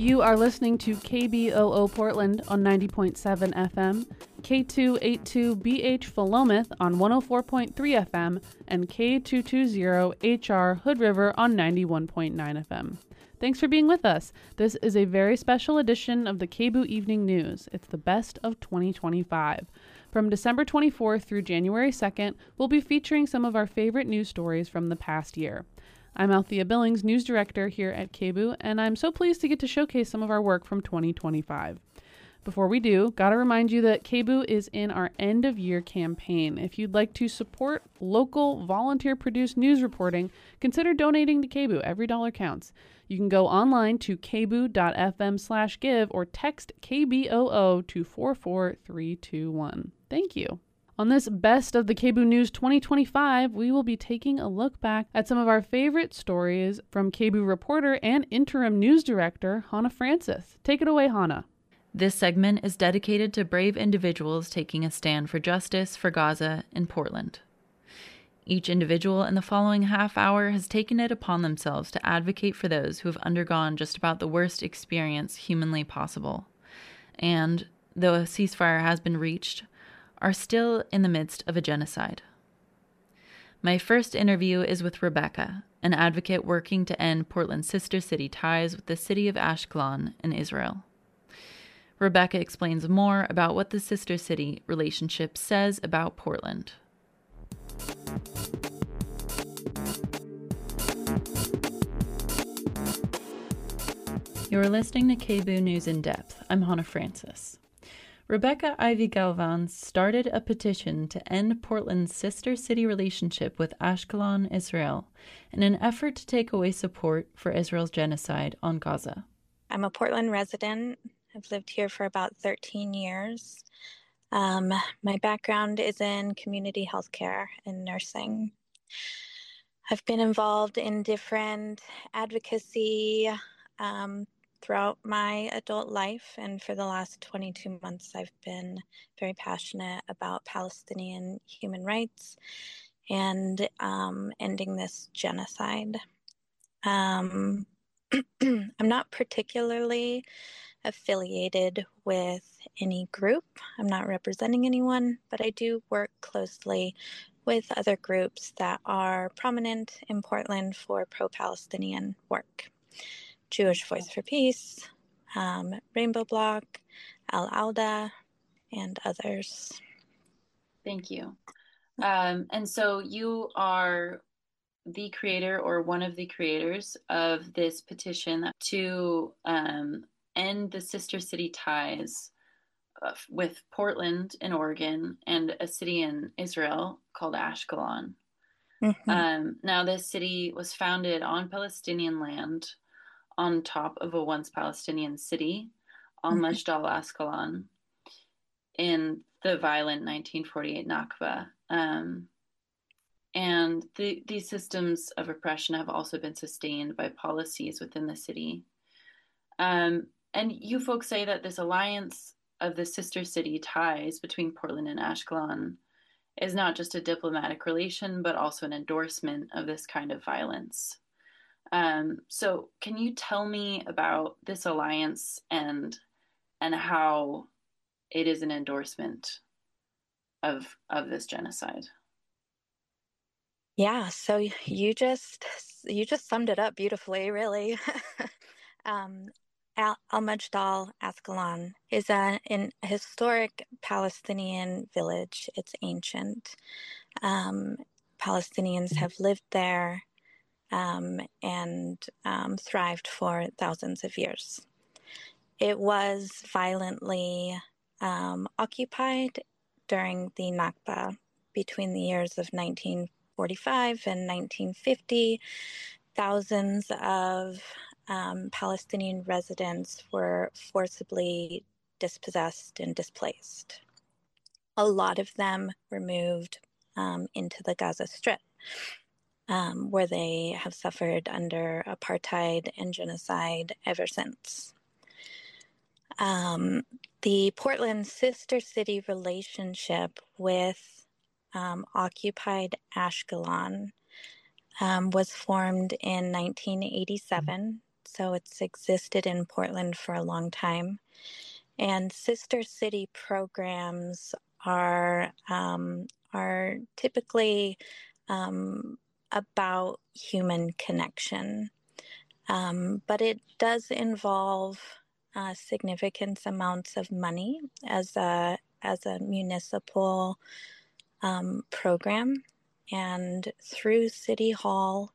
You are listening to KBOO Portland on 90.7 FM, K282BH Philomath on 104.3 FM, and K220HR Hood River on 91.9 FM. Thanks for being with us. This is a very special edition of the KBOO Evening News. It's the best of 2025. From December 24th through January 2nd, we'll be featuring some of our favorite news stories from the past year. I'm Althea Billings, News Director here at KBOO, and I'm so pleased to get to showcase some of our work from 2025. Before we do, gotta remind you that KBOO is in our end-of-year campaign. If you'd like to support local, volunteer-produced news reporting, consider donating to KBOO. Every dollar counts. You can go online to kboo.fm/give or text KBOO to 44321. Thank you. On this Best of the KBOO News 2025, we will be taking a look back at some of our favorite stories from KBOO reporter and interim news director, Hannah Francis. Take it away, Hannah. This segment is dedicated to brave individuals taking a stand for justice for Gaza in Portland. Each individual in the following half hour has taken it upon themselves to advocate for those who have undergone just about the worst experience humanly possible, and, though a ceasefire has been reached, are still in the midst of a genocide. My first interview is with Rebecca, an advocate working to end Portland's sister city ties with the city of Ashkelon in Israel. Rebecca explains more about what the sister city relationship says about Portland. You're listening to KBOO News in Depth. I'm Hannah Francis. Rebecca Ivy Galvan started a petition to end Portland's sister city relationship with Ashkelon, Israel, in an effort to take away support for Israel's genocide on Gaza. I'm a Portland resident. I've lived here for about 13 years. My background is in community healthcare and nursing. I've been involved in different advocacy throughout my adult life, and for the last 22 months, I've been very passionate about Palestinian human rights and ending this genocide. I'm not particularly affiliated with any group. I'm not representing anyone, but I do work closely with other groups that are prominent in Portland for pro-Palestinian work. Jewish Voice for Peace, Rainbow Bloc, Al-Auda, and others. Thank you. And so you are the creator or one of the creators of this petition to end the sister city ties with Portland in Oregon and a city in Israel called Ashkelon. Mm-hmm. Now, this city was founded on Palestinian land on top of a once Palestinian city, Al-Majdal Ashkelon, in the violent 1948 Nakba. And these systems of oppression have also been sustained by policies within the city. And you folks say that this alliance of the sister city ties between Portland and Ashkelon is not just a diplomatic relation, but also an endorsement of this kind of violence. So can you tell me about this alliance and how it is an endorsement of this genocide? Yeah, so you just summed it up beautifully, really. Al-Majdal Ashkelon is a historic Palestinian village. It's ancient. Palestinians have lived there and thrived for thousands of years. It was violently occupied during the Nakba between the years of 1945 and 1950. Thousands of Palestinian residents were forcibly dispossessed and displaced. A lot of them were moved into the Gaza Strip, where they have suffered under apartheid and genocide ever since. The Portland sister city relationship with occupied Ashkelon was formed in 1987 so it's existed in Portland for a long time. And sister city programs are typically about human connection, but it does involve significant amounts of money as a municipal program. And through City Hall,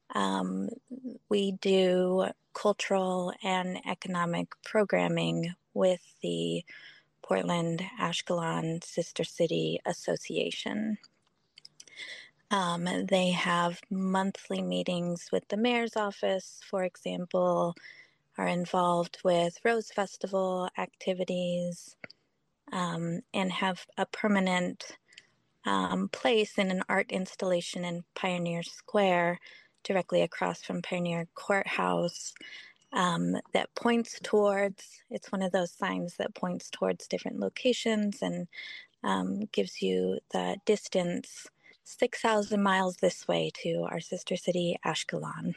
we do cultural and economic programming with the Portland Ashkelon Sister City Association. They have monthly meetings with the mayor's office, for example, are involved with Rose Festival activities, and have a permanent place in an art installation in Pioneer Square, directly across from Pioneer Courthouse, that points towards, it's one of those signs that points towards different locations and gives you the distance 6,000 miles this way to our sister city, Ashkelon.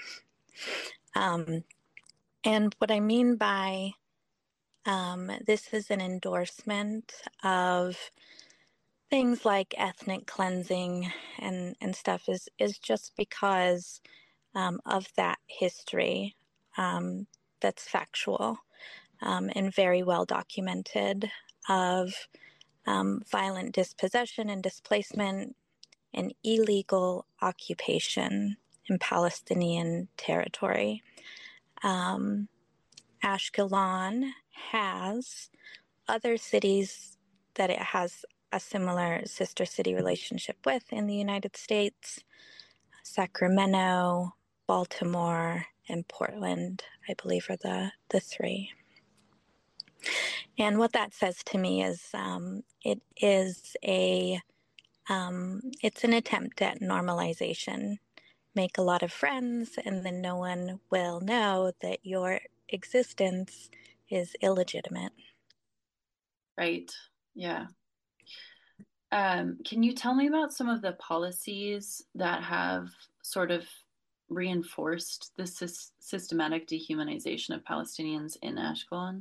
And what I mean by this is an endorsement of things like ethnic cleansing and stuff is just because of that history that's factual and very well documented of violent dispossession and displacement and illegal occupation in Palestinian territory. Ashkelon has other cities that it has a similar sister city relationship with in the United States: Sacramento, Baltimore, and Portland, I believe, are the three. And what that says to me is it is it's an attempt at normalization. Make a lot of friends, and then no one will know that your existence is illegitimate. Right. Yeah. Can you tell me about some of the policies that have sort of reinforced the systematic dehumanization of Palestinians in Ashkelon?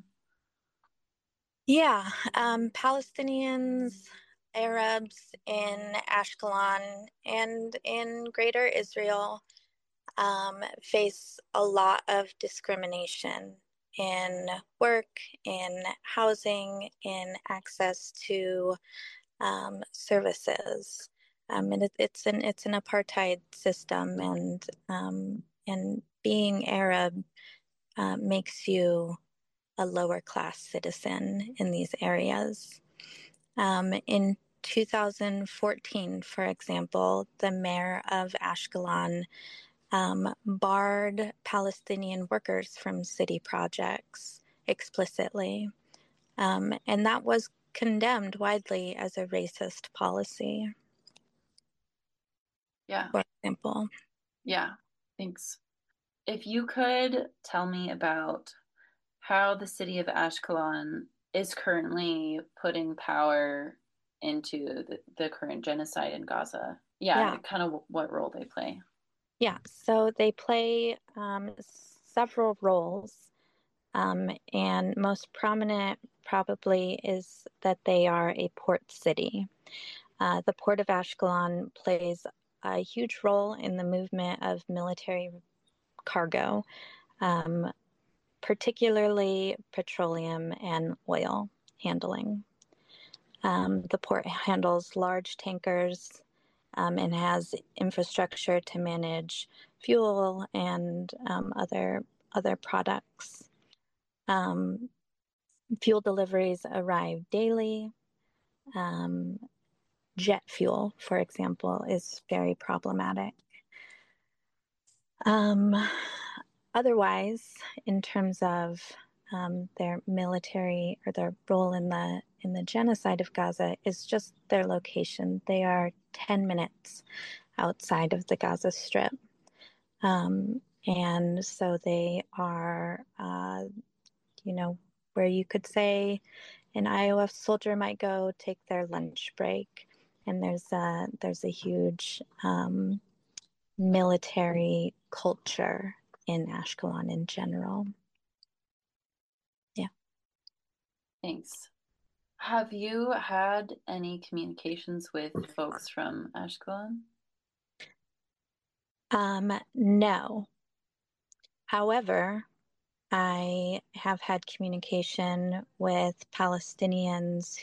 Yeah, Palestinians, Arabs in Ashkelon and in Greater Israel face a lot of discrimination in work, in housing, in access to services. And it's an apartheid system, and being Arab makes you a lower class citizen in these areas. In 2014, for example, the mayor of Ashkelon barred Palestinian workers from city projects explicitly. And that was condemned widely as a racist policy. Yeah. For example. Yeah. Thanks. If you could tell me about how the city of Ashkelon is currently putting power into the current genocide in Gaza. Yeah, kind of what role they play. Yeah, so they play several roles, and most prominent probably is that they are a port city. The Port of Ashkelon plays a huge role in the movement of military cargo, particularly petroleum and oil handling. The port handles large tankers and has infrastructure to manage fuel and other products. Fuel deliveries arrive daily. Jet fuel, for example, is very problematic. Otherwise, in terms of their military or their role in the genocide of Gaza, is just their location. They are 10 minutes outside of the Gaza Strip. And so they are, where you could say an IOF soldier might go take their lunch break. And there's a huge military culture in Ashkelon in general. Yeah. Thanks. Have you had any communications with folks from Ashkelon? No. However, I have had communication with Palestinians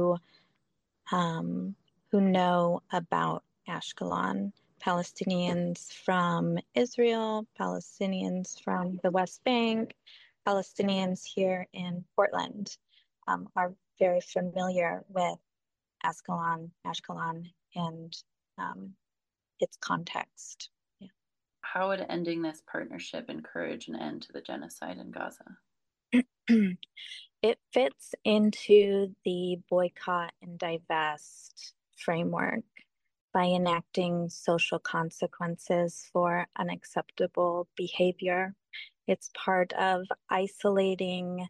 who know about Ashkelon, Palestinians from Israel, Palestinians from the West Bank, Palestinians here in Portland are very familiar with Ashkelon, and its context. Yeah. How would ending this partnership encourage an end to the genocide in Gaza? It fits into the boycott and divest framework by enacting social consequences for unacceptable behavior. It's part of isolating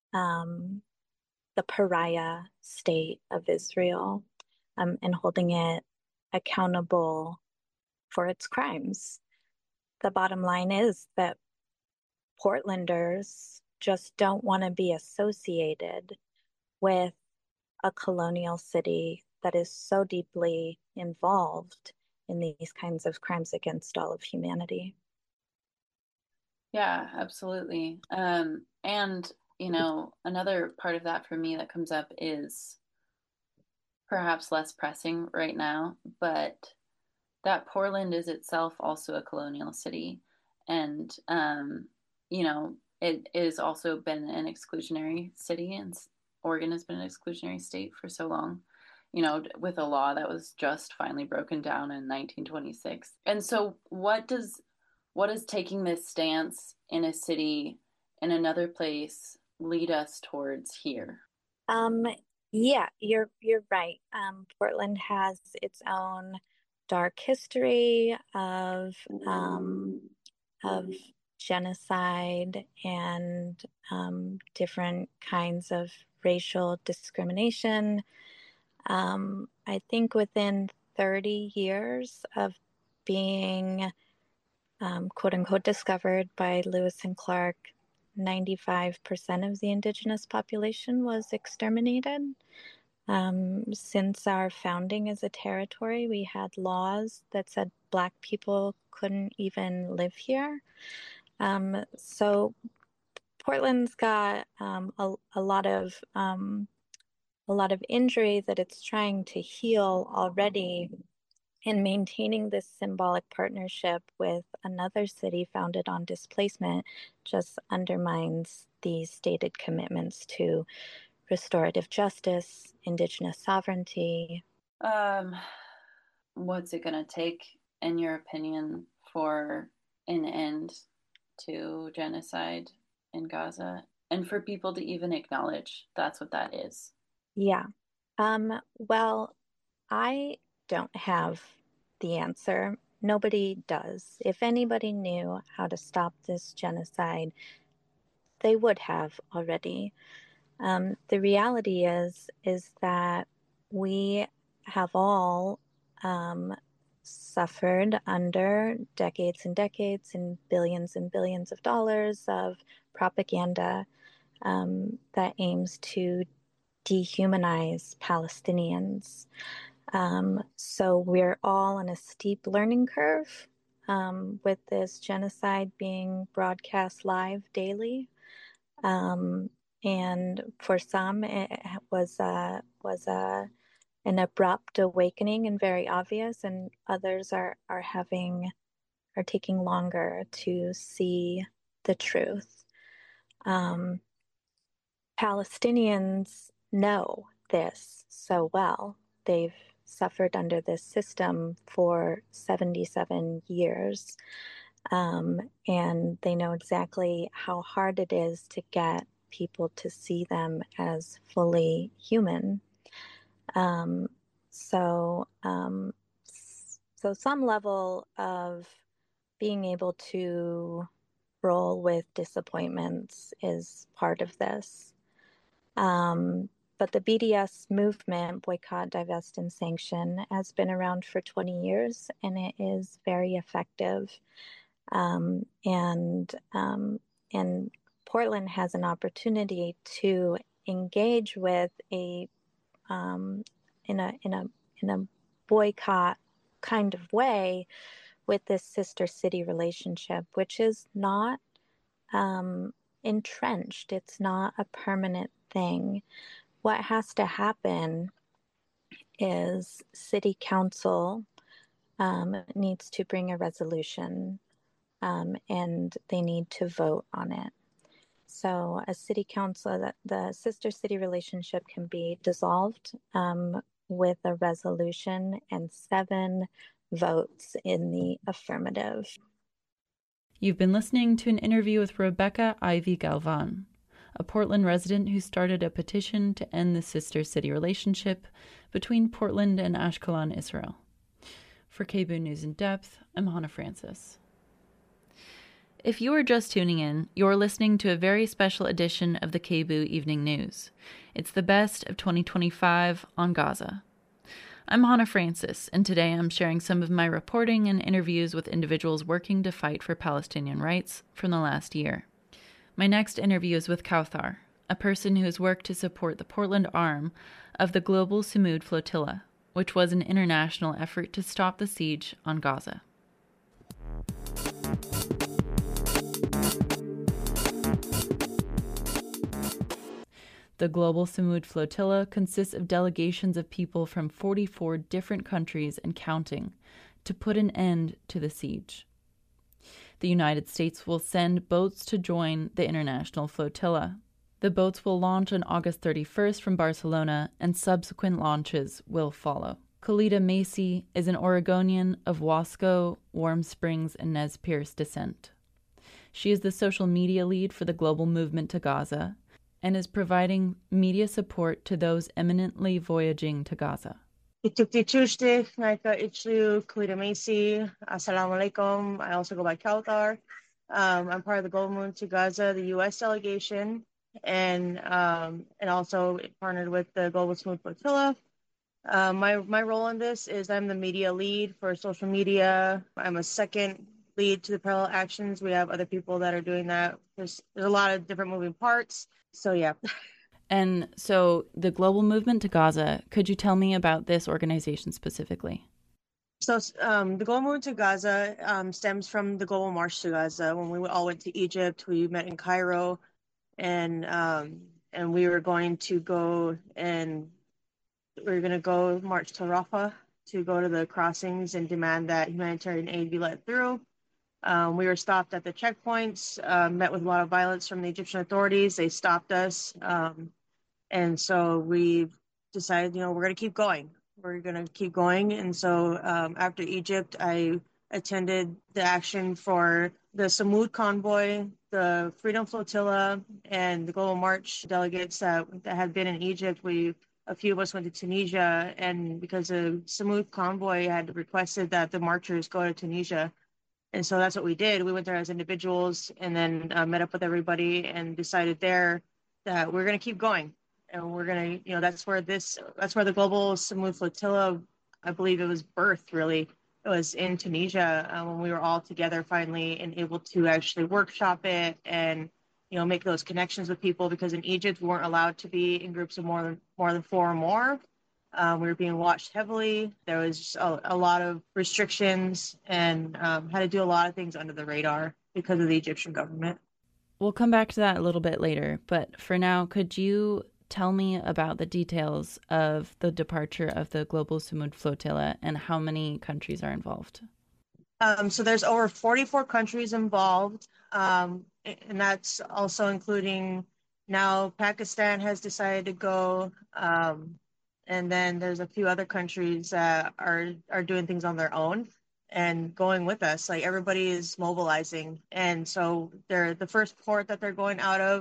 the pariah state of Israel and holding it accountable for its crimes. The bottom line is that Portlanders just don't want to be associated with a colonial city that is so deeply involved in these kinds of crimes against all of humanity. Yeah, absolutely. And, another part of that for me that comes up is perhaps less pressing right now, but that Portland is itself also a colonial city. And, it has also been an exclusionary city, and Oregon has been an exclusionary state for so long, with a law that was just finally broken down in 1926. And so what is taking this stance in a city in another place lead us towards here? Um, yeah, you're right. Portland has its own dark history of genocide and different kinds of racial discrimination. I think within 30 years of being quote unquote discovered by Lewis and Clark, 95% of the indigenous population was exterminated. Since our founding as a territory, we had laws that said Black people couldn't even live here. So Portland's got a lot of injury that it's trying to heal already, and maintaining this symbolic partnership with another city founded on displacement just undermines these stated commitments to restorative justice, indigenous sovereignty. Um, what's it going to take, in your opinion, for an end to genocide in Gaza and for people to even acknowledge that's what that is? Yeah. Well, I don't have the answer. Nobody does. If anybody knew how to stop this genocide, they would have already. The reality is that we have all suffered under decades and billions of dollars of propaganda that aims to dehumanize Palestinians. So we're all on a steep learning curve with this genocide being broadcast live daily. Um, and for some, it was an abrupt awakening and very obvious, and others are taking longer to see the truth. Um, Palestinians know this so well. They've suffered under this system for 77 years. And they know exactly how hard it is to get people to see them as fully human. Um, so, um, so some level of being able to roll with disappointments is part of this. But the BDS movement, boycott, divest, and sanction, has been around for 20 years, and it is very effective. And Portland has an opportunity to engage with a in a boycott kind of way with this sister city relationship, which is not entrenched. It's not a permanent thing. What has to happen is city council needs to bring a resolution, and they need to vote on it. So a city council, the sister city relationship can be dissolved with a resolution and 7 votes in the affirmative. You've been listening to an interview with Rebecca Ivy Galvan, a Portland resident who started a petition to end the sister city relationship between Portland and Ashkelon, Israel. For KBOO News in Depth, I'm Hannah Francis. If you are just tuning in, you're listening to a very special edition of the KBOO Evening News. It's the best of 2025 on Gaza. I'm Hannah Francis, and today I'm sharing some of my reporting and interviews with individuals working to fight for Palestinian rights from the last year. My next interview is with Kauthar, a person who has worked to support the Portland arm of the Global Sumud Flotilla, which was an international effort to stop the siege on Gaza. The Global Sumud Flotilla consists of delegations of people from 44 different countries and counting to put an end to the siege. The United States will send boats to join the international flotilla. The boats will launch on August 31st from Barcelona, and subsequent launches will follow. Khalida Macy is an Oregonian of Wasco, Warm Springs, and Nez Perce descent. She is the social media lead for the Global Movement to Gaza, and is providing media support to those eminently voyaging to Gaza. Tuesday, Khalida Macy. Assalamu alaikum. I also go by Kauthar. I'm part of the Global Movement to Gaza, the U.S. delegation, and also partnered with the Global Sumud Flotilla. My role in this is I'm the media lead for social media. I'm a second lead to the parallel actions. We have other people that are doing that. There's a lot of different moving parts. So, yeah. And so the Global Movement to Gaza, could you tell me about this organization specifically? So the Global Movement to Gaza stems from the Global March to Gaza. When we all went to Egypt, we met in Cairo, and we were going to go march to Rafah to go to the crossings and demand that humanitarian aid be let through. We were stopped at the checkpoints, met with a lot of violence from the Egyptian authorities. They stopped us. And so we decided, we're going to keep going. We're going to keep going. And so after Egypt, I attended the action for the Sumud Convoy, the Freedom Flotilla, and the Global March delegates that had been in Egypt. A few of us went to Tunisia, and because the Sumud Convoy had requested that the marchers go to Tunisia. And so that's what we did. We went there as individuals and then met up with everybody and decided there that we're going to keep going. And we're going to, that's where the Global Sumud Flotilla, I believe it was birthed, really. It was in Tunisia when we were all together finally and able to actually workshop it and, make those connections with people, because in Egypt, we weren't allowed to be in groups of more than 4 or more. We were being watched heavily. There was a lot of restrictions and had to do a lot of things under the radar because of the Egyptian government. We'll come back to that a little bit later, but for now, could you tell me about the details of the departure of the Global Sumud Flotilla and how many countries are involved? So there's over 44 countries involved, and that's also including now Pakistan has decided to go. And then there's a few other countries that are doing things on their own and going with us. Like, everybody is mobilizing. And so the first port that they're going out of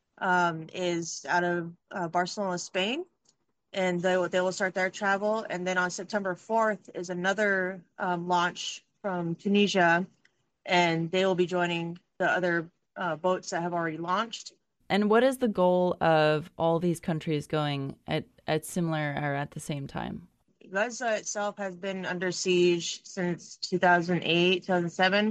is out of Barcelona, Spain. And they will start their travel. And then on September 4th is another launch from Tunisia. And they will be joining the other boats that have already launched. And what is the goal of all these countries going at similar or at the same time? Gaza itself has been under siege since 2008, 2007.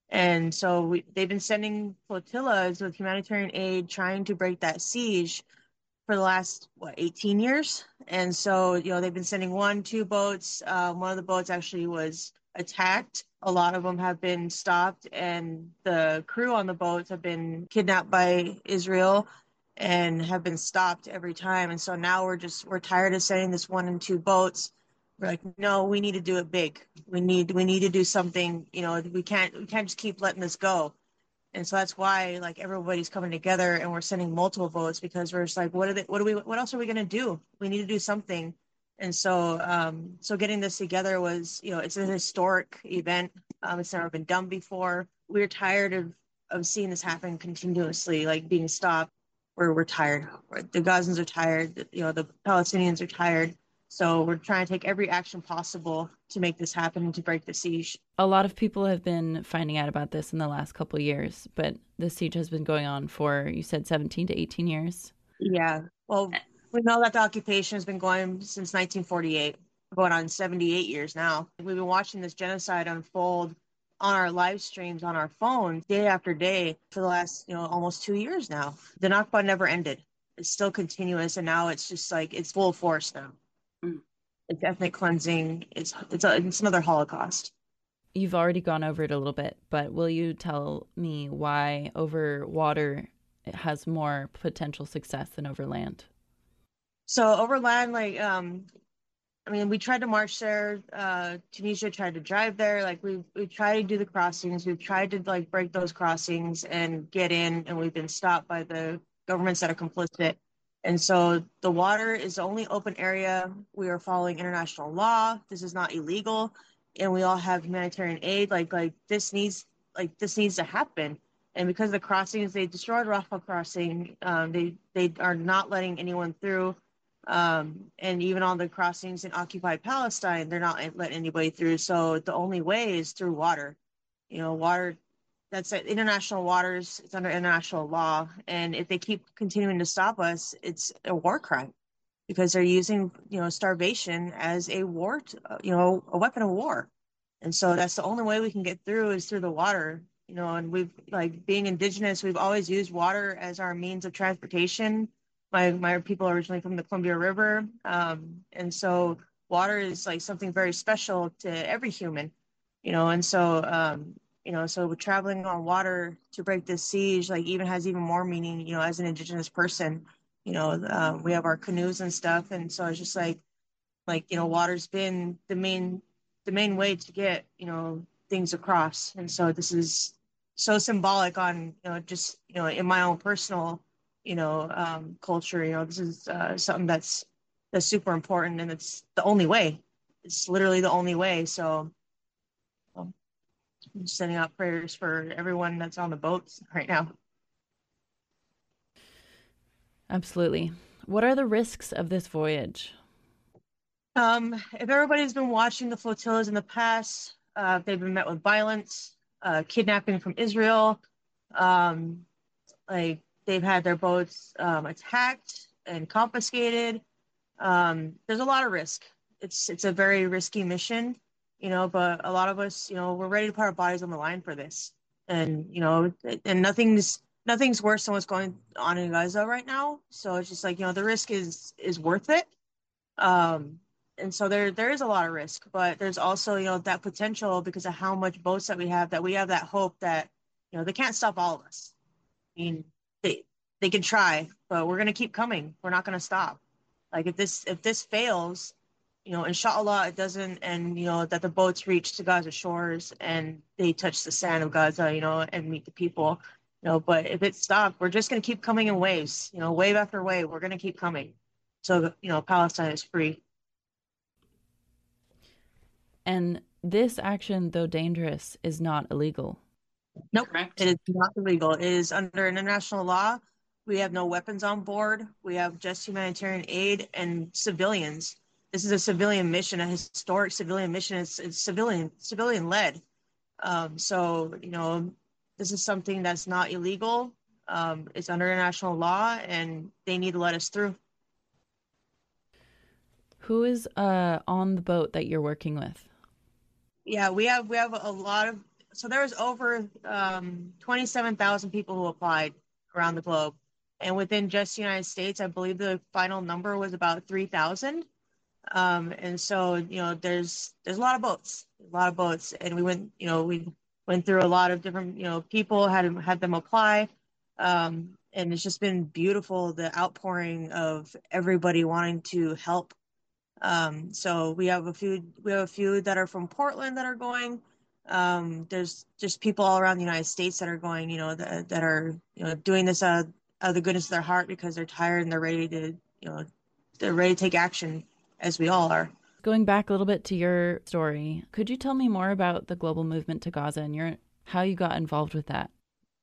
And so they've been sending flotillas with humanitarian aid trying to break that siege for the last, what, 18 years. And so, they've been sending one, two boats. One of the boats actually was attacked. A lot of them have been stopped, and the crew on the boats have been kidnapped by Israel and have been stopped every time. And so now we're tired of sending this one and two boats. We're like, no, we need to do it big. We need to do something. We can't just keep letting this go. And so that's why like everybody's coming together and we're sending multiple votes, because we're just like, what else are we gonna do? We need to do something. And so getting this together was, it's an historic event. It's never been done before. We're tired of seeing this happen continuously, like being stopped. We're tired. The Gazans are tired. The Palestinians are tired. So we're trying to take every action possible to make this happen and to break the siege. A lot of people have been finding out about this in the last couple of years, but the siege has been going on for, you said, 17 to 18 years. Yeah. Well, we know that the occupation has been going since 1948, going on 78 years now. We've been watching this genocide unfold on our live streams on our phones day after day for the last, almost 2 years now. The Nakba never ended. It's still continuous, and now it's just like it's full force now. It's ethnic cleansing. It's another Holocaust. You've already gone over it a little bit, but will you tell me why over water it has more potential success than over land? So over land, like we tried to march there. Tunisia tried to drive there. Like we tried to do the crossings. We've tried to like break those crossings and get in, and we've been stopped by the governments that are complicit. And so the water is the only open area. We are following international law. This is not illegal, and we all have humanitarian aid. Like this needs to happen. And because of the crossings, they destroyed Rafah crossing. They are not letting anyone through. And even on the crossings in occupied Palestine, they're not letting anybody through. So the only way is through water. Water, that's international waters. It's under international law. And if they keep continuing to stop us, it's a war crime because they're using, starvation as a a weapon of war. And so that's the only way we can get through is through the water. And we've like being indigenous, we've always used water as our means of transportation. My people are originally from the Columbia River. And so water is like something very special to every human, and so traveling on water to break this siege, like even has even more meaning, as an indigenous person, we have our canoes and stuff. And so it's just water's been the main way to get, things across. And so this is so symbolic on, just, in my own personal, culture, this is something that's super important, and it's the only way. It's literally the only way. So I'm just sending out prayers for everyone that's on the boats right now. Absolutely. What are the risks of this voyage? If everybody's been watching the flotillas in the past, they've been met with violence, kidnapping from Israel. Like they've had their boats attacked and confiscated. There's a lot of risk. It's a very risky mission, but a lot of us, we're ready to put our bodies on the line for this. And and nothing's worse than what's going on in Gaza right now. So it's just like, the risk is worth it. And so there is a lot of risk, but there's also, that potential because of how much boats that we have that hope that, they can't stop all of us. I mean, they can try, but we're gonna keep coming. We're not gonna stop. Like if this fails, inshallah it doesn't, and that the boats reach to Gaza shores and they touch the sand of Gaza, and meet the people. But if it stops, we're just gonna keep coming in waves, wave after wave. We're gonna keep coming. So, Palestine is free. And this action, though dangerous, is not illegal. Nope, Correct. it is not illegal. It is under international law. We have no weapons on board. We have just humanitarian aid and civilians. This is a civilian mission, a historic civilian mission. It's civilian led. So, this is something that's not illegal. It's under international law, and they need to let us through. Who is on the boat that you're working with? Yeah, we have a lot of So there was over 27,000 people who applied around the globe. And within just the United States, I believe the final number was about 3,000. And so, there's a lot of boats, and we went through a lot of different, people had them apply. And it's just been beautiful, the outpouring of everybody wanting to help. So we have a few that are from Portland that are going. There's just people all around the United States that are going, that are, doing this out of the goodness of their heart because they're tired and they're ready to take action, as we all are. Going back a little bit to your story, could you tell me more about the global movement to Gaza and how you got involved with that?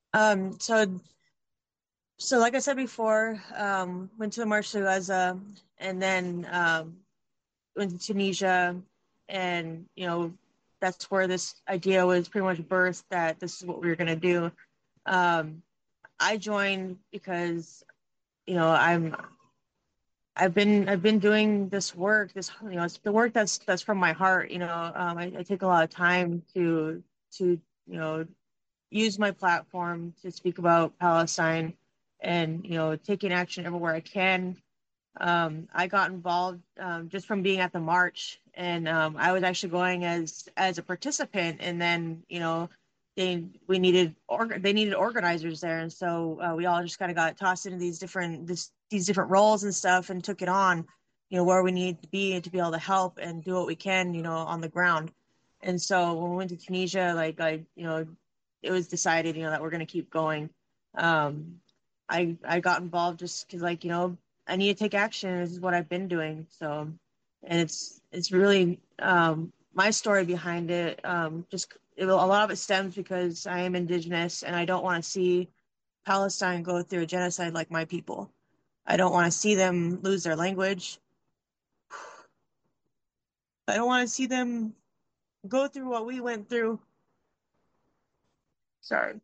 So like I said before, went to the March to Gaza, and then went to Tunisia, and that's where this idea was pretty much birthed, that this is what we were gonna do. Um, I joined because I've been doing this work, it's the work that's from my heart. I take a lot of time to use my platform to speak about Palestine, and taking action everywhere I can. I got involved just from being at the march, and I was actually going as a participant, and then they needed organizers there, and so we all just kind of got tossed into these different roles and stuff, and took it on, where we need to be able to help and do what we can, on the ground. And so when we went to Tunisia, like it was decided, that we're going to keep going. Um, I got involved just because, like, I need to take action. This is what I've been doing. So, and it's really my story behind it. A lot of it stems because I am Indigenous, and I don't want to see Palestine go through a genocide like my people. I don't want to see them lose their language. I don't want to see them go through what we went through. Sorry.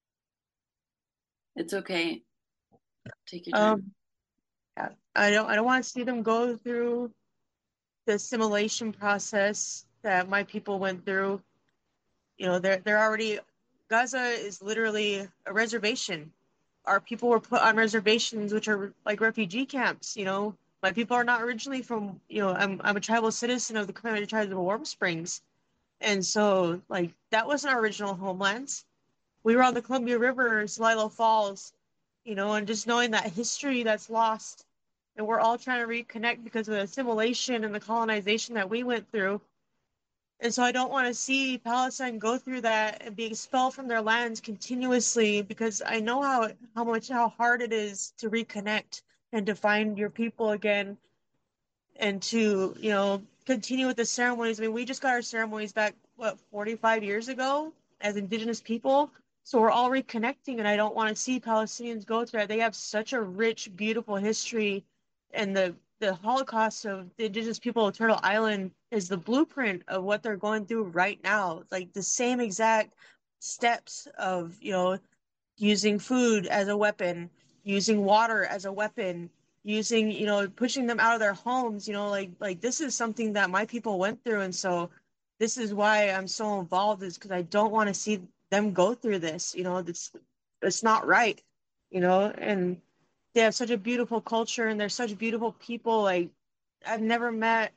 It's okay. Take your time. Yeah. I don't want to see them go through the assimilation process that my people went through. They're already, Gaza is literally a reservation. Our people were put on reservations, which are like refugee camps. My people are not originally from, I'm a tribal citizen of the Comanche Tribes of Warm Springs. And so, like, that wasn't our original homelands. We were on the Columbia River, Celilo Falls, and just knowing that history that's lost, and we're all trying to reconnect because of the assimilation and the colonization that we went through. And so I don't want to see Palestine go through that and be expelled from their lands continuously, because I know how hard it is to reconnect and to find your people again, and to, continue with the ceremonies. I mean, we just got our ceremonies back, what, 45 years ago as Indigenous people. So we're all reconnecting, and I don't want to see Palestinians go through that. They have such a rich, beautiful history, and the Holocaust of the Indigenous people of Turtle Island is the blueprint of what they're going through right now. Like the same exact steps of, using food as a weapon, using water as a weapon, using, pushing them out of their homes, like this is something that my people went through. And so this is why I'm so involved, is because I don't want to see them go through this. It's not right, and they have such a beautiful culture, and they're such beautiful people. Like, I've never met,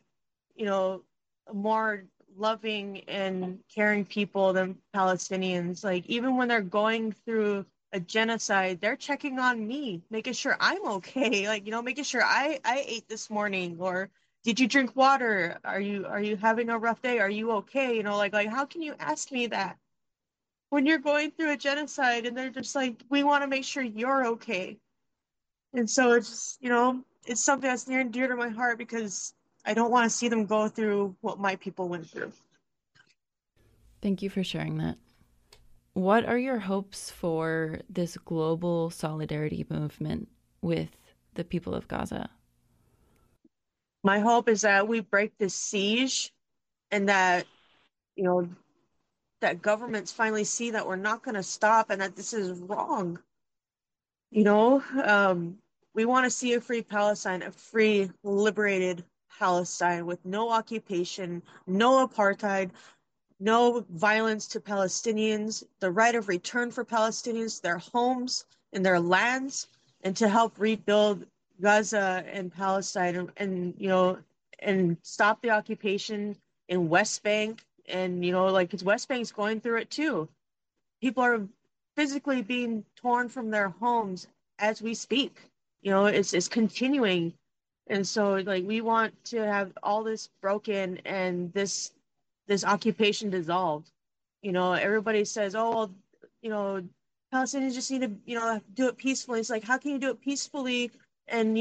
more loving and caring people than Palestinians. Like, even when they're going through a genocide, they're checking on me, making sure I'm okay. Like, making sure I ate this morning, or did you drink water? Are you having a rough day? Are you okay? Like how can you ask me that when you're going through a genocide, and they're just like, we want to make sure you're okay. And so it's something that's near and dear to my heart, because I don't want to see them go through what my people went through. Thank you for sharing that. What are your hopes for this global solidarity movement with the people of Gaza? My hope is that we break this siege, and that, you know, that governments finally see that we're not going to stop, and that this is wrong. You know, we want to see a free Palestine, a free, liberated Palestine with no occupation, no apartheid, no violence to Palestinians, the right of return for Palestinians, their homes and their lands, and to help rebuild Gaza and Palestine and stop the occupation in West Bank. And, because West Bank's going through it too. People are physically being torn from their homes as we speak. It's continuing. And so like we want to have all this broken and this occupation dissolved. Everybody says, oh, well, you know, Palestinians just need to, do it peacefully. It's like, how can you do it peacefully and,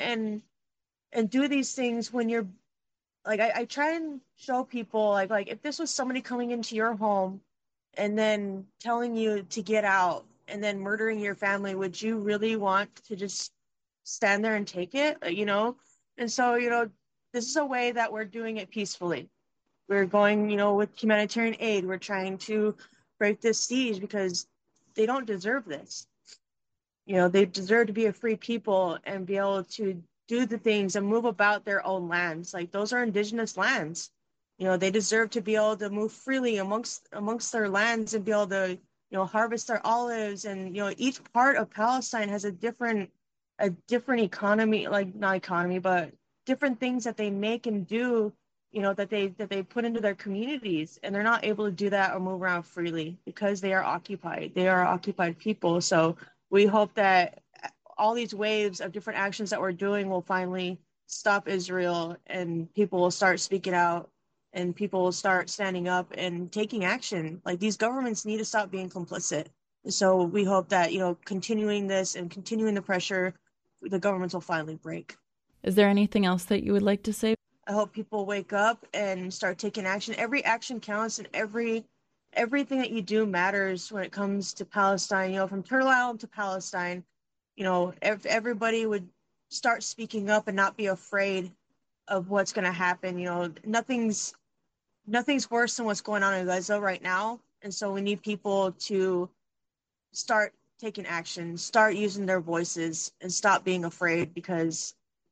and do these things when you're like, I try and show people like if this was somebody coming into your home and then telling you to get out and then murdering your family, would you really want to just stand there and take it? And so, this is a way that we're doing it peacefully. We're going, with humanitarian aid. We're trying to break this siege because they don't deserve this. They deserve to be a free people and be able to do the things and move about their own lands. Like those are indigenous lands. They deserve to be able to move freely amongst their lands and be able to, harvest their olives. And, each part of Palestine has a different economy, like not economy, but different things that they make and do, that they put into their communities, and they're not able to do that or move around freely because they are occupied. They are occupied people. So we hope that all these waves of different actions that we're doing will finally stop Israel, and people will start speaking out, and people will start standing up and taking action. Like these governments need to stop being complicit. So we hope that, continuing this and continuing the pressure, the governments will finally break. Is there anything else that you would like to say? I hope people wake up and start taking action. Every action counts, and everything that you do matters when it comes to Palestine. From Turtle Island to Palestine, if everybody would start speaking up and not be afraid of what's going to happen. Nothing's worse than what's going on in Gaza right now, and so we need people to start taking action, start using their voices, and stop being afraid, because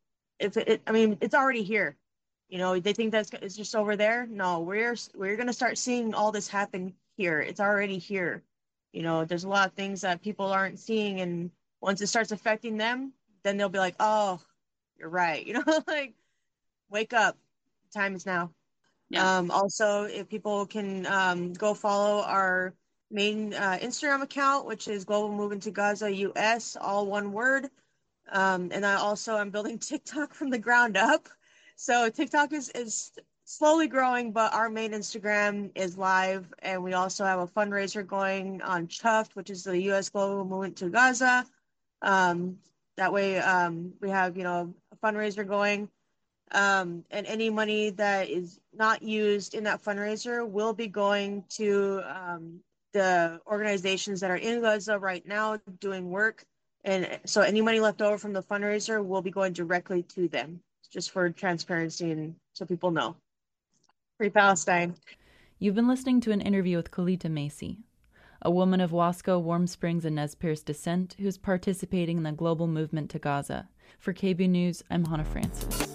it's already here. They think it's just over there. No, we're going to start seeing all this happen here. It's already here. There's a lot of things that people aren't seeing, and once it starts affecting them, then they'll be like, oh, you're right. Like, wake up. Time is now. Yeah. Also, if people can go follow our main Instagram account, which is Global Movement to Gaza US, all one word. And I'm building TikTok from the ground up. So TikTok is slowly growing, but our main Instagram is live. And we also have a fundraiser going on Chuffed, which is the U.S. Global Movement to Gaza. That way we have, a fundraiser going. And any money that is not used in that fundraiser will be going to the organizations that are in Gaza right now doing work. And so any money left over from the fundraiser will be going directly to them, just for transparency and so people know. Free Palestine. You've been listening to an interview with Colita Macy, a woman of Wasco, Warm Springs, and Nez Perce descent who's participating in the global movement to Gaza. For KBOO News, I'm Hannah Francis.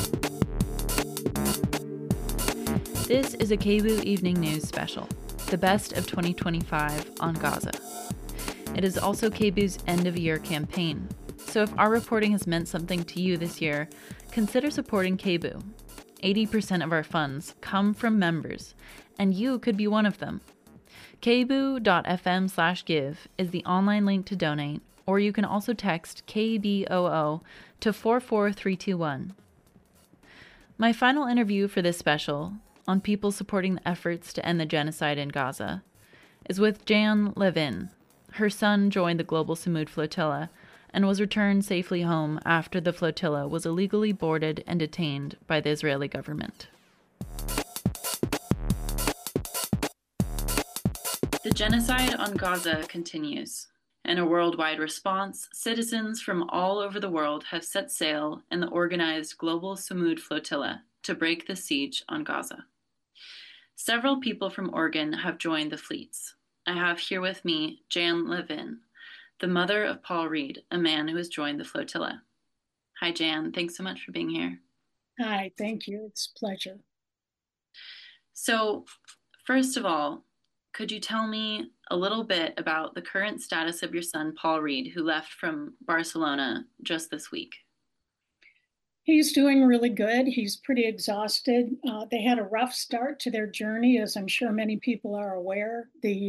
This is a KBOO Evening News special, the best of 2025 on Gaza. It is also KBOO's end-of-year campaign, so if our reporting has meant something to you this year, consider supporting KBOO. 80% of our funds come from members, and you could be one of them. kboo.fm/give is the online link to donate, or you can also text KBOO to 44321. My final interview for this special, on people supporting the efforts to end the genocide in Gaza, is with Jan Levin. Her son joined the Global Samud Flotilla and was returned safely home after the flotilla was illegally boarded and detained by the Israeli government. The genocide on Gaza continues. In a worldwide response, citizens from all over the world have set sail in the organized Global Samud Flotilla to break the siege on Gaza. Several people from Oregon have joined the fleets. I have here with me Jan Levin, the mother of Paul Reed, a man who has joined the flotilla. Hi, Jan. Thanks so much for being here. Hi, thank you. It's a pleasure. So, First of all, could you tell me a little bit about the current status of your son, Paul Reed, who left from Barcelona just this week? He's doing really good. He's pretty exhausted. They had a rough start to their journey, as I'm sure many people are aware.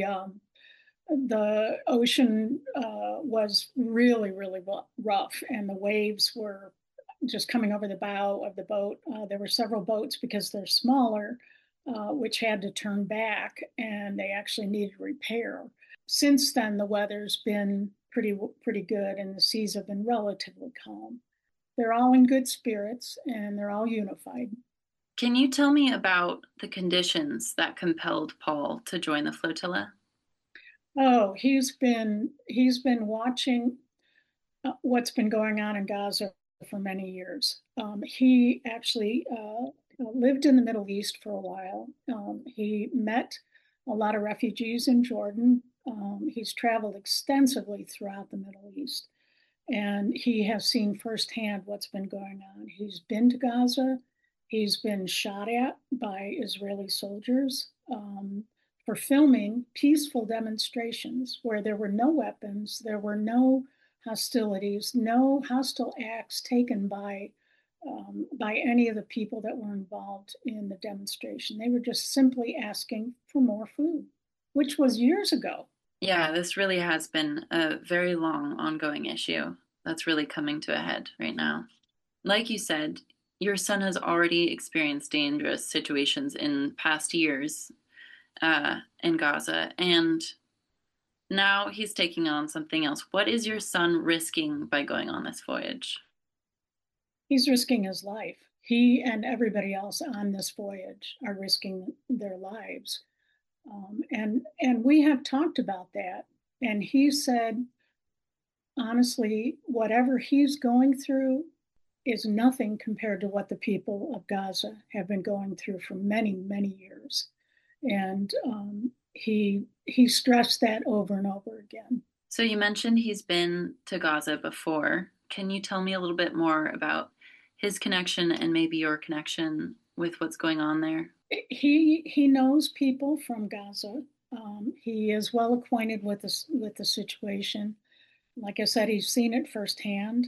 The ocean was really, really rough, and the waves were just coming over the bow of the boat. There were several boats because they're smaller, which had to turn back, and they actually needed repair. Since then, the weather's been pretty good, and the seas have been relatively calm. They're all in good spirits, and they're all unified. Can you tell me about the conditions that compelled Paul to join the flotilla? Oh, he's been watching what's been going on in Gaza for many years. He actually lived in the Middle East for a while. He met a lot of refugees in Jordan. He's traveled extensively throughout the Middle East, and he has seen firsthand what's been going on. He's been to Gaza. He's been shot at by Israeli soldiers for filming peaceful demonstrations where there were no weapons, there were no hostilities, no hostile acts taken by any of the people that were involved in the demonstration. They were just simply asking for more food, which was years ago. Yeah, this really has been a very long ongoing issue that's really coming to a head right now. Like you said, your son has already experienced dangerous situations in past years in Gaza, and now he's taking on something else. What is your son risking by going on this voyage? He's risking his life. He and everybody else on this voyage are risking their lives. And we have talked about that. And he said, honestly, whatever he's going through is nothing compared to what the people of Gaza have been going through for many, many years. And he stressed that over and over again. So you mentioned he's been to Gaza before. Can you tell me a little bit more about his connection and maybe your connection with what's going on there? He knows people from Gaza. He is well acquainted with the situation. Like I said, he's seen it firsthand.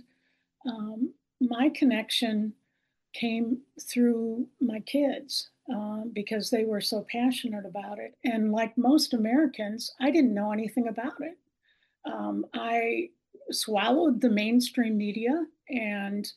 My connection came through my kids because they were so passionate about it. And like most Americans, I didn't know anything about it. I swallowed the mainstream media and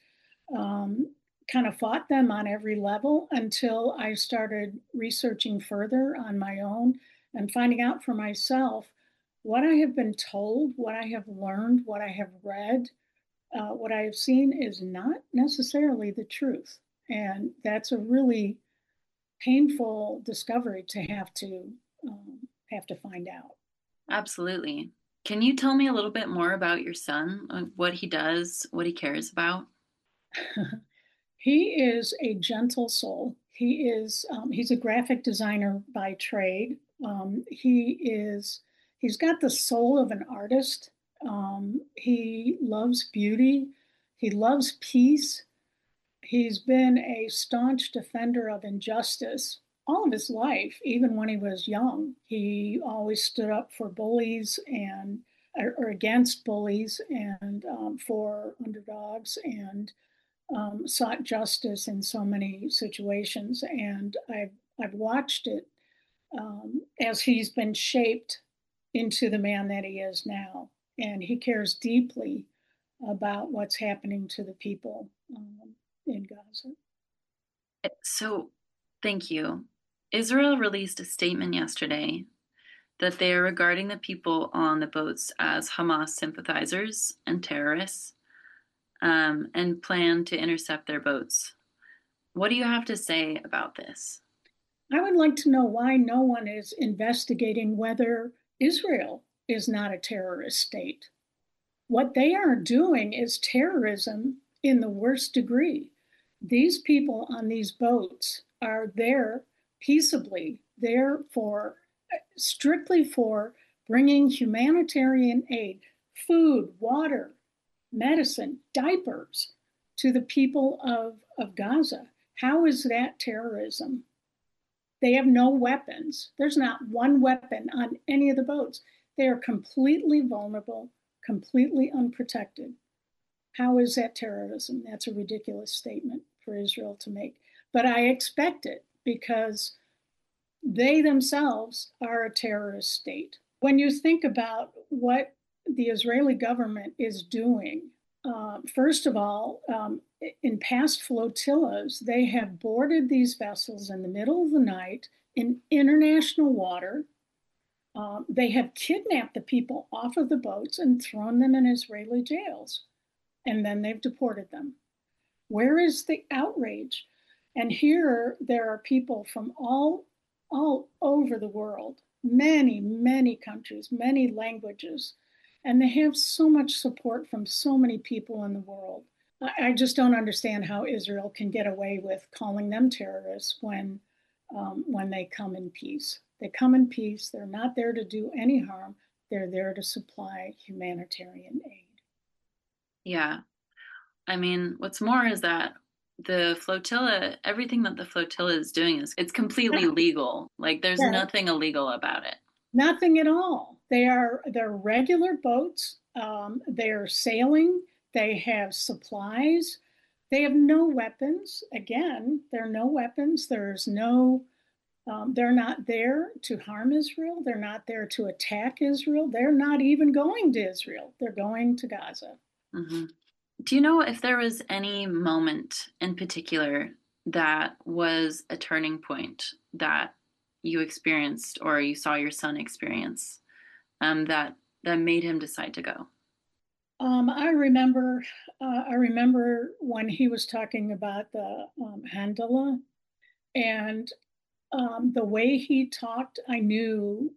kind of fought them on every level until I started researching further on my own and finding out for myself what I have been told, what I have learned, what I have read, what I have seen is not necessarily the truth. And that's a really painful discovery to have to find out. Absolutely. Can you tell me a little bit more about your son, what he does, what he cares about? He is a gentle soul. He's a graphic designer by trade. He's got the soul of an artist. He loves beauty. He loves peace. He's been a staunch defender of injustice all of his life, even when he was young. He always stood up for bullies or against bullies and for underdogs and sought justice in so many situations. And I've watched it as he's been shaped into the man that he is now. And he cares deeply about what's happening to the people in Gaza. So, thank you. Israel released a statement yesterday that they are regarding the people on the boats as Hamas sympathizers and terrorists and plan to intercept their boats. What do you have to say about this? I would like to know why no one is investigating whether Israel is not a terrorist state. What they are doing is terrorism in the worst degree. These people on these boats are there peaceably, there for strictly for bringing humanitarian aid, food, water, medicine, diapers to the people of Gaza. How is that terrorism? They have no weapons. There's not one weapon on any of the boats. They are completely vulnerable, completely unprotected. How is that terrorism? That's a ridiculous statement for Israel to make. But I expect it because they themselves are a terrorist state. When you think about what the Israeli government is doing, first of all, in past flotillas, they have boarded these vessels in the middle of the night in international water. They have kidnapped the people off of the boats and thrown them in Israeli jails, and then they've deported them. Where is the outrage? And here there are people from all over the world, many, many countries, many languages, and they have so much support from so many people in the world. I just don't understand how Israel can get away with calling them terrorists when they come in peace. They come in peace. They're not there to do any harm. They're there to supply humanitarian aid. Yeah. I mean, what's more is that the flotilla, everything that the flotilla is doing it's completely legal. Like there's nothing illegal about it. Nothing at all. They're regular boats. They're sailing. They have supplies. They have no weapons. Again, there are no weapons. There's no, they're not there to harm Israel. They're not there to attack Israel. They're not even going to Israel. They're going to Gaza. Mm-hmm. Do you know if there was any moment in particular that was a turning point that you experienced or you saw your son experience that made him decide to go? I remember when he was talking about the Handala, and the way he talked, I knew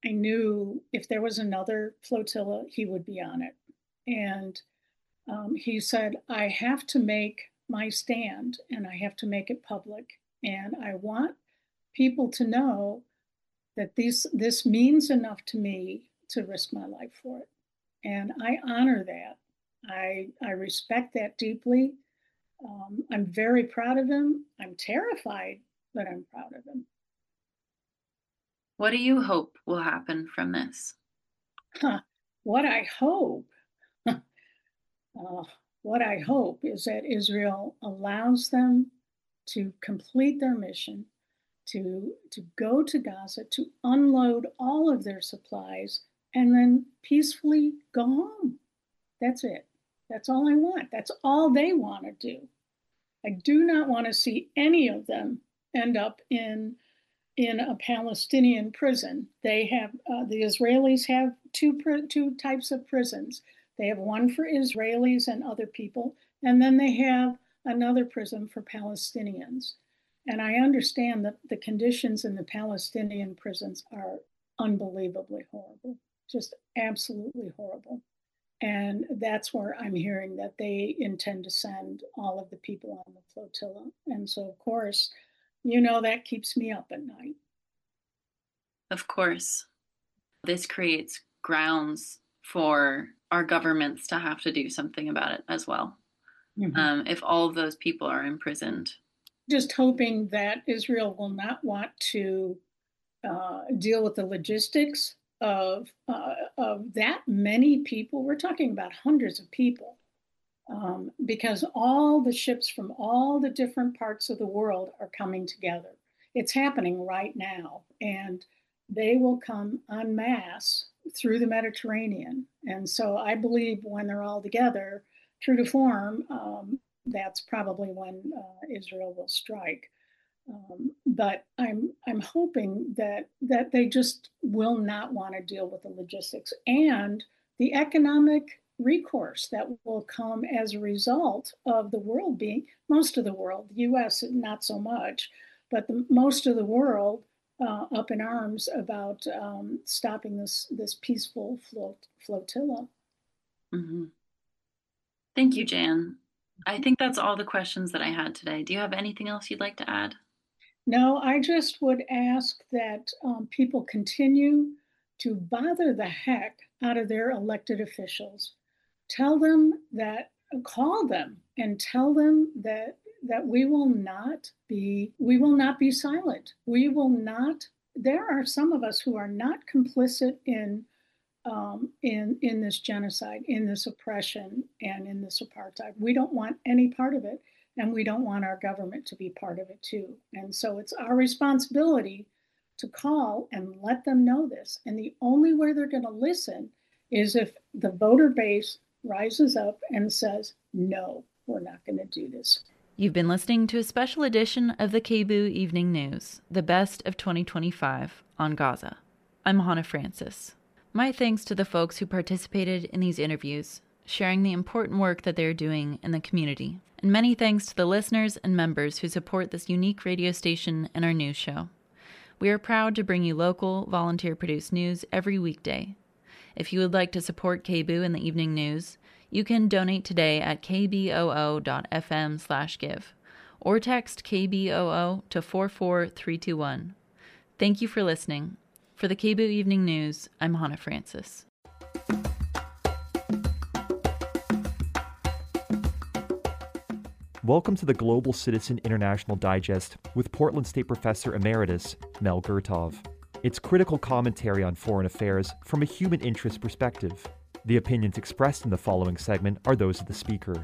if there was another flotilla, he would be on it. And he said, I have to make my stand and I have to make it public. And I want people to know that this means enough to me to risk my life for it. And I honor that. I respect that deeply. I'm very proud of him. I'm terrified, but I'm proud of him. What do you hope will happen from this? What I hope what I hope is that Israel allows them to complete their mission, to go to Gaza, to unload all of their supplies, and then peacefully go home. That's it. That's all I want. That's all they want to do. I do not want to see any of them end up in a Palestinian prison. They have the Israelis have two types of prisons. They have one for Israelis and other people, and then they have another prison for Palestinians. And I understand that the conditions in the Palestinian prisons are unbelievably horrible, just absolutely horrible. And that's where I'm hearing that they intend to send all of the people on the flotilla. And so, of course, that keeps me up at night. Of course. This creates grounds for our governments to have to do something about it as well. Mm-hmm. If all of those people are imprisoned. Just hoping that Israel will not want to deal with the logistics of that many people. We're talking about hundreds of people, because all the ships from all the different parts of the world are coming together. It's happening right now, and they will come en masse through the Mediterranean. And so I believe when they're all together, true to form, that's probably when Israel will strike. But I'm hoping that they just will not want to deal with the logistics and the economic recourse that will come as a result of the world being, most of the world, the U.S. not so much, but most of the world up in arms about stopping this peaceful flotilla. Mm-hmm. Thank you, Jan. I think that's all the questions that I had today. Do you have anything else you'd like to add? No, I just would ask that people continue to bother the heck out of their elected officials. Call them and tell them that that we will not be silent. We will not. There are some of us who are not complicit in this genocide, in this oppression, and in this apartheid. We don't want any part of it, and we don't want our government to be part of it too. And so it's our responsibility to call and let them know this. And the only way they're going to listen is if the voter base rises up and says, no, we're not going to do this. You've been listening to a special edition of the KBOO Evening News, the best of 2025 on Gaza. I'm Hannah Francis. My thanks to the folks who participated in these interviews, sharing the important work that they're doing in the community. And many thanks to the listeners and members who support this unique radio station and our news show. We are proud to bring you local, volunteer-produced news every weekday. If you would like to support KBOO in the evening news, you can donate today at kboo.fm/give or text KBOO to 44321. Thank you for listening. For the KBOO Evening News, I'm Hannah Francis. Welcome to the Global Citizen International Digest with Portland State Professor Emeritus Mel Gurtov. It's critical commentary on foreign affairs from a human interest perspective. The opinions expressed in the following segment are those of the speaker.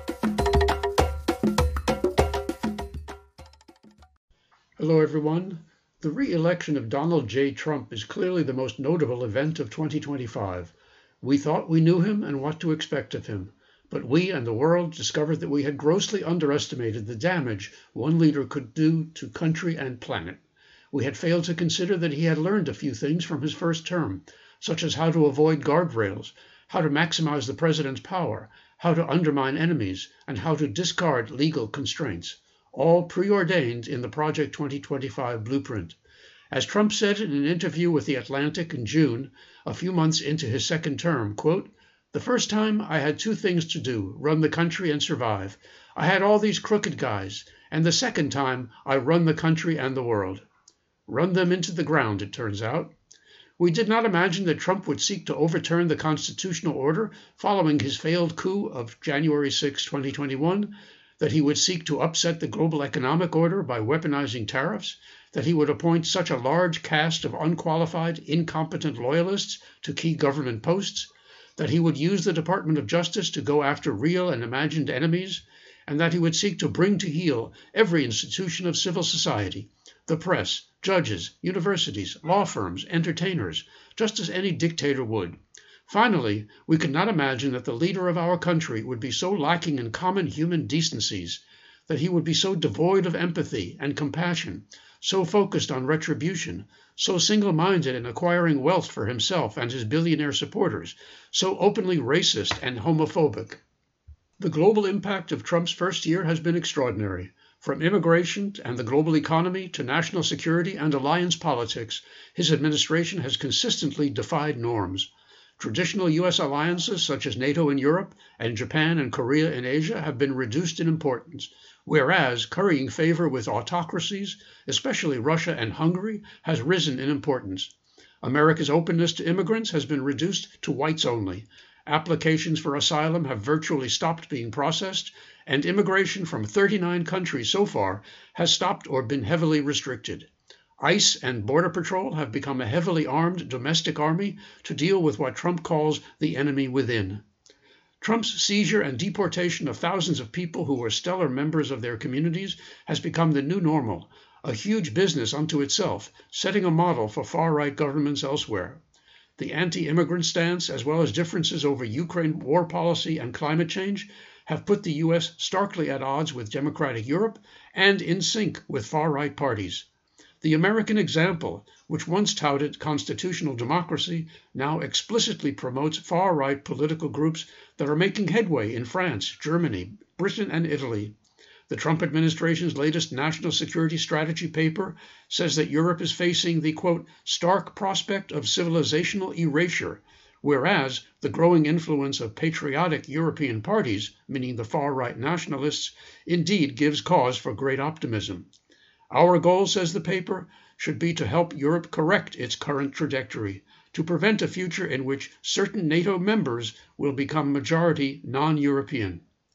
Hello, everyone. The re-election of Donald J. Trump is clearly the most notable event of 2025. We thought we knew him and what to expect of him, but we and the world discovered that we had grossly underestimated the damage one leader could do to country and planet. We had failed to consider that he had learned a few things from his first term, such as how to avoid guardrails, how to maximize the president's power, how to undermine enemies, and how to discard legal constraints, all preordained in the Project 2025 blueprint. As Trump said in an interview with The Atlantic in June, a few months into his second term, quote, "The first time I had two things to do, run the country and survive. I had all these crooked guys, and the second time I run the country and the world." Run them into the ground, it turns out. We did not imagine that Trump would seek to overturn the constitutional order following his failed coup of January 6, 2021, that he would seek to upset the global economic order by weaponizing tariffs, that he would appoint such a large cast of unqualified, incompetent loyalists to key government posts, that he would use the Department of Justice to go after real and imagined enemies, and that he would seek to bring to heel every institution of civil society, the press, judges, universities, law firms, entertainers, just as any dictator would. Finally, we could not imagine that the leader of our country would be so lacking in common human decencies, that he would be so devoid of empathy and compassion, so focused on retribution, so single-minded in acquiring wealth for himself and his billionaire supporters, so openly racist and homophobic. The global impact of Trump's first year has been extraordinary. From immigration and the global economy to national security and alliance politics, his administration has consistently defied norms. Traditional U.S. alliances such as NATO in Europe and Japan and Korea in Asia have been reduced in importance, whereas currying favor with autocracies, especially Russia and Hungary, has risen in importance. America's openness to immigrants has been reduced to whites only. Applications for asylum have virtually stopped being processed, and immigration from 39 countries so far has stopped or been heavily restricted. ICE and Border Patrol have become a heavily armed domestic army to deal with what Trump calls the enemy within. Trump's seizure and deportation of thousands of people who were stellar members of their communities has become the new normal, a huge business unto itself, setting a model for far-right governments elsewhere. The anti-immigrant stance, as well as differences over Ukraine war policy and climate change, have put the U.S. starkly at odds with democratic Europe and in sync with far-right parties. The American example, which once touted constitutional democracy, now explicitly promotes far-right political groups that are making headway in France, Germany, Britain, and Italy. The Trump administration's latest national security strategy paper says that Europe is facing the, quote, stark prospect of civilizational erasure, whereas the growing influence of patriotic European parties, meaning the far-right nationalists, indeed gives cause for great optimism. Our goal, says the paper, should be to help Europe correct its current trajectory, to prevent a future in which certain NATO members will become majority non-European.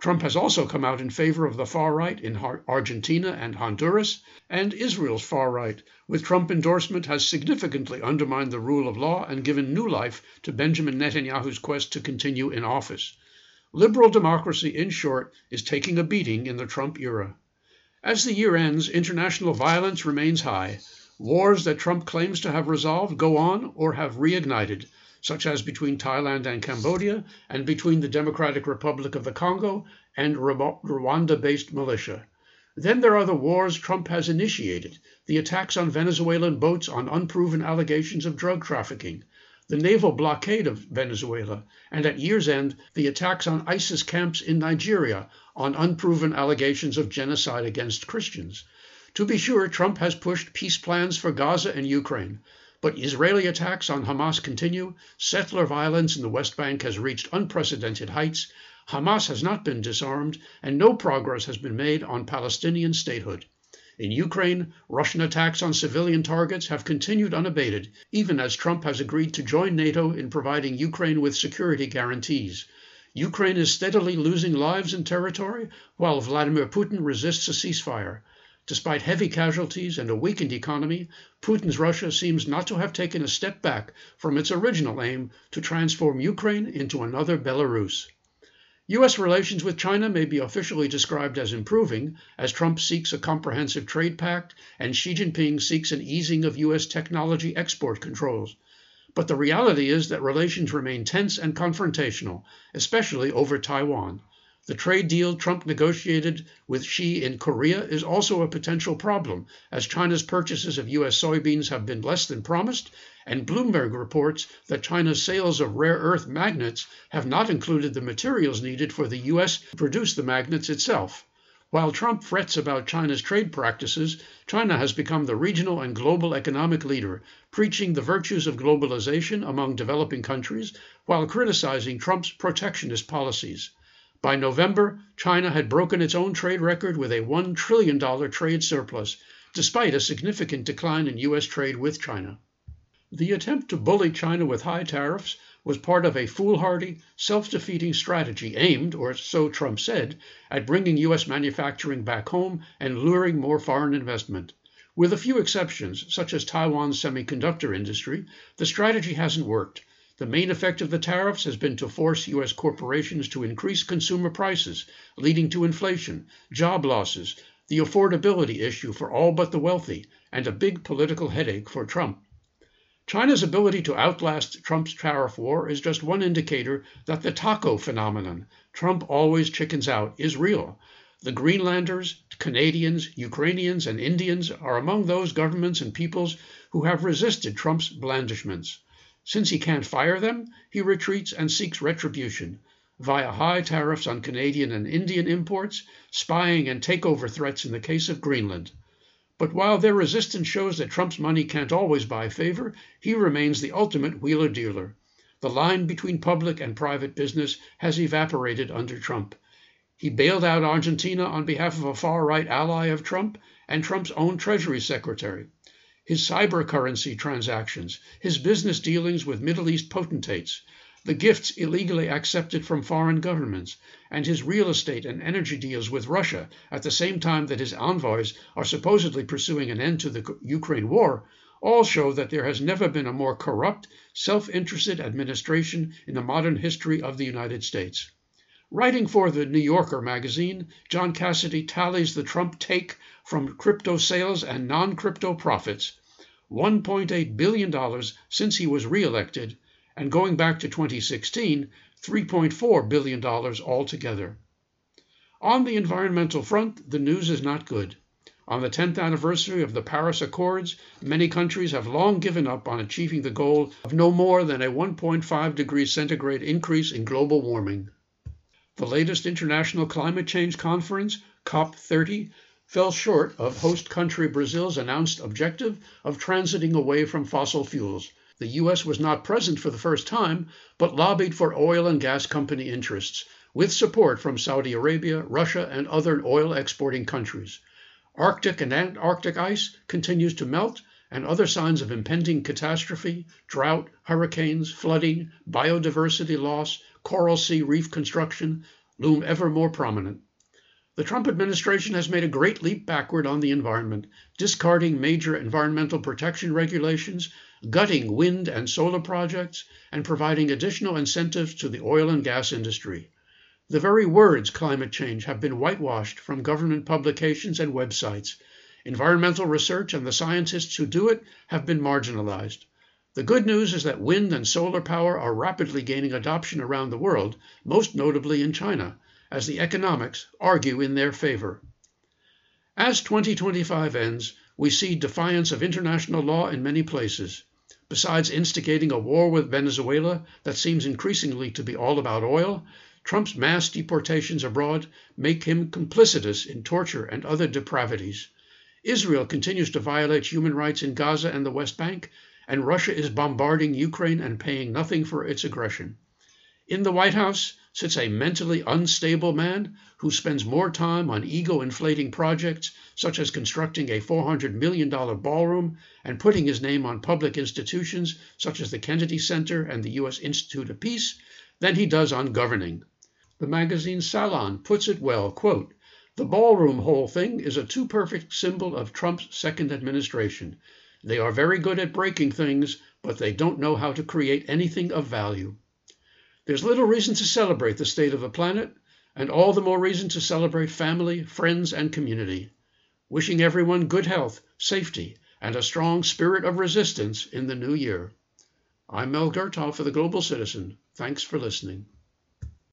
Trump has also come out in favor of the far right in Argentina and Honduras, and Israel's far right, with Trump endorsement, has significantly undermined the rule of law and given new life to Benjamin Netanyahu's quest to continue in office. Liberal democracy, in short, is taking a beating in the Trump era. As the year ends, international violence remains high. Wars that Trump claims to have resolved go on or have reignited, such as between Thailand and Cambodia, and between the Democratic Republic of the Congo and Rwanda-based militia. Then there are the wars Trump has initiated, the attacks on Venezuelan boats on unproven allegations of drug trafficking, the naval blockade of Venezuela, and at year's end, the attacks on ISIS camps in Nigeria on unproven allegations of genocide against Christians. To be sure, Trump has pushed peace plans for Gaza and Ukraine, but Israeli attacks on Hamas continue, settler violence in the West Bank has reached unprecedented heights, Hamas has not been disarmed, and no progress has been made on Palestinian statehood. In Ukraine, Russian attacks on civilian targets have continued unabated, even as Trump has agreed to join NATO in providing Ukraine with security guarantees. Ukraine is steadily losing lives and territory, while Vladimir Putin resists a ceasefire. Despite heavy casualties and a weakened economy, Putin's Russia seems not to have taken a step back from its original aim to transform Ukraine into another Belarus. U.S. relations with China may be officially described as improving, as Trump seeks a comprehensive trade pact and Xi Jinping seeks an easing of U.S. technology export controls. But the reality is that relations remain tense and confrontational, especially over Taiwan. The trade deal Trump negotiated with Xi in Korea is also a potential problem, as China's purchases of U.S. soybeans have been less than promised, and Bloomberg reports that China's sales of rare earth magnets have not included the materials needed for the U.S. to produce the magnets itself. While Trump frets about China's trade practices, China has become the regional and global economic leader, preaching the virtues of globalization among developing countries while criticizing Trump's protectionist policies. By November, China had broken its own trade record with a $1 trillion trade surplus, despite a significant decline in U.S. trade with China. The attempt to bully China with high tariffs was part of a foolhardy, self-defeating strategy aimed, or so Trump said, at bringing U.S. manufacturing back home and luring more foreign investment. With a few exceptions, such as Taiwan's semiconductor industry, the strategy hasn't worked. The main effect of the tariffs has been to force U.S. corporations to increase consumer prices, leading to inflation, job losses, the affordability issue for all but the wealthy, and a big political headache for Trump. China's ability to outlast Trump's tariff war is just one indicator that the taco phenomenon, Trump always chickens out, is real. The Greenlanders, Canadians, Ukrainians, and Indians are among those governments and peoples who have resisted Trump's blandishments. Since he can't fire them, he retreats and seeks retribution via high tariffs on Canadian and Indian imports, spying and takeover threats in the case of Greenland. But while their resistance shows that Trump's money can't always buy favor, he remains the ultimate wheeler-dealer. The line between public and private business has evaporated under Trump. He bailed out Argentina on behalf of a far-right ally of Trump and Trump's own Treasury Secretary. His cyber currency transactions, his business dealings with Middle East potentates, the gifts illegally accepted from foreign governments, and his real estate and energy deals with Russia at the same time that his envoys are supposedly pursuing an end to the Ukraine war, all show that there has never been a more corrupt, self-interested administration in the modern history of the United States. Writing for the New Yorker magazine, John Cassidy tallies the Trump take from crypto sales and non-crypto profits, $1.8 billion since he was reelected, and going back to 2016, $3.4 billion altogether. On the environmental front, the news is not good. On the 10th anniversary of the Paris Accords, many countries have long given up on achieving the goal of no more than a 1.5 degrees centigrade increase in global warming. The latest International Climate Change Conference, COP30, fell short of host country Brazil's announced objective of transiting away from fossil fuels. The U.S. was not present for the first time, but lobbied for oil and gas company interests, with support from Saudi Arabia, Russia, and other oil-exporting countries. Arctic and Antarctic ice continues to melt, and other signs of impending catastrophe, drought, hurricanes, flooding, biodiversity loss, coral sea reef construction, loom ever more prominent. The Trump administration has made a great leap backward on the environment, discarding major environmental protection regulations, gutting wind and solar projects, and providing additional incentives to the oil and gas industry. The very words climate change have been whitewashed from government publications and websites. Environmental research and the scientists who do it have been marginalized. The good news is that wind and solar power are rapidly gaining adoption around the world, most notably in China, as the economics argue in their favor. As 2025 ends, we see defiance of international law in many places. Besides instigating a war with Venezuela that seems increasingly to be all about oil, Trump's mass deportations abroad make him complicitous in torture and other depravities. Israel continues to violate human rights in Gaza and the West Bank, and Russia is bombarding Ukraine and paying nothing for its aggression. In the White House sits a mentally unstable man who spends more time on ego-inflating projects such as constructing a $400 million ballroom and putting his name on public institutions such as the Kennedy Center and the U.S. Institute of Peace than he does on governing. The magazine Salon puts it well, quote, "The ballroom whole thing is a too perfect symbol of Trump's second administration. They are very good at breaking things, but they don't know how to create anything of value." There's little reason to celebrate the state of the planet, and all the more reason to celebrate family, friends, and community. Wishing everyone good health, safety, and a strong spirit of resistance in the new year. I'm Mel Gertow for The Global Citizen. Thanks for listening.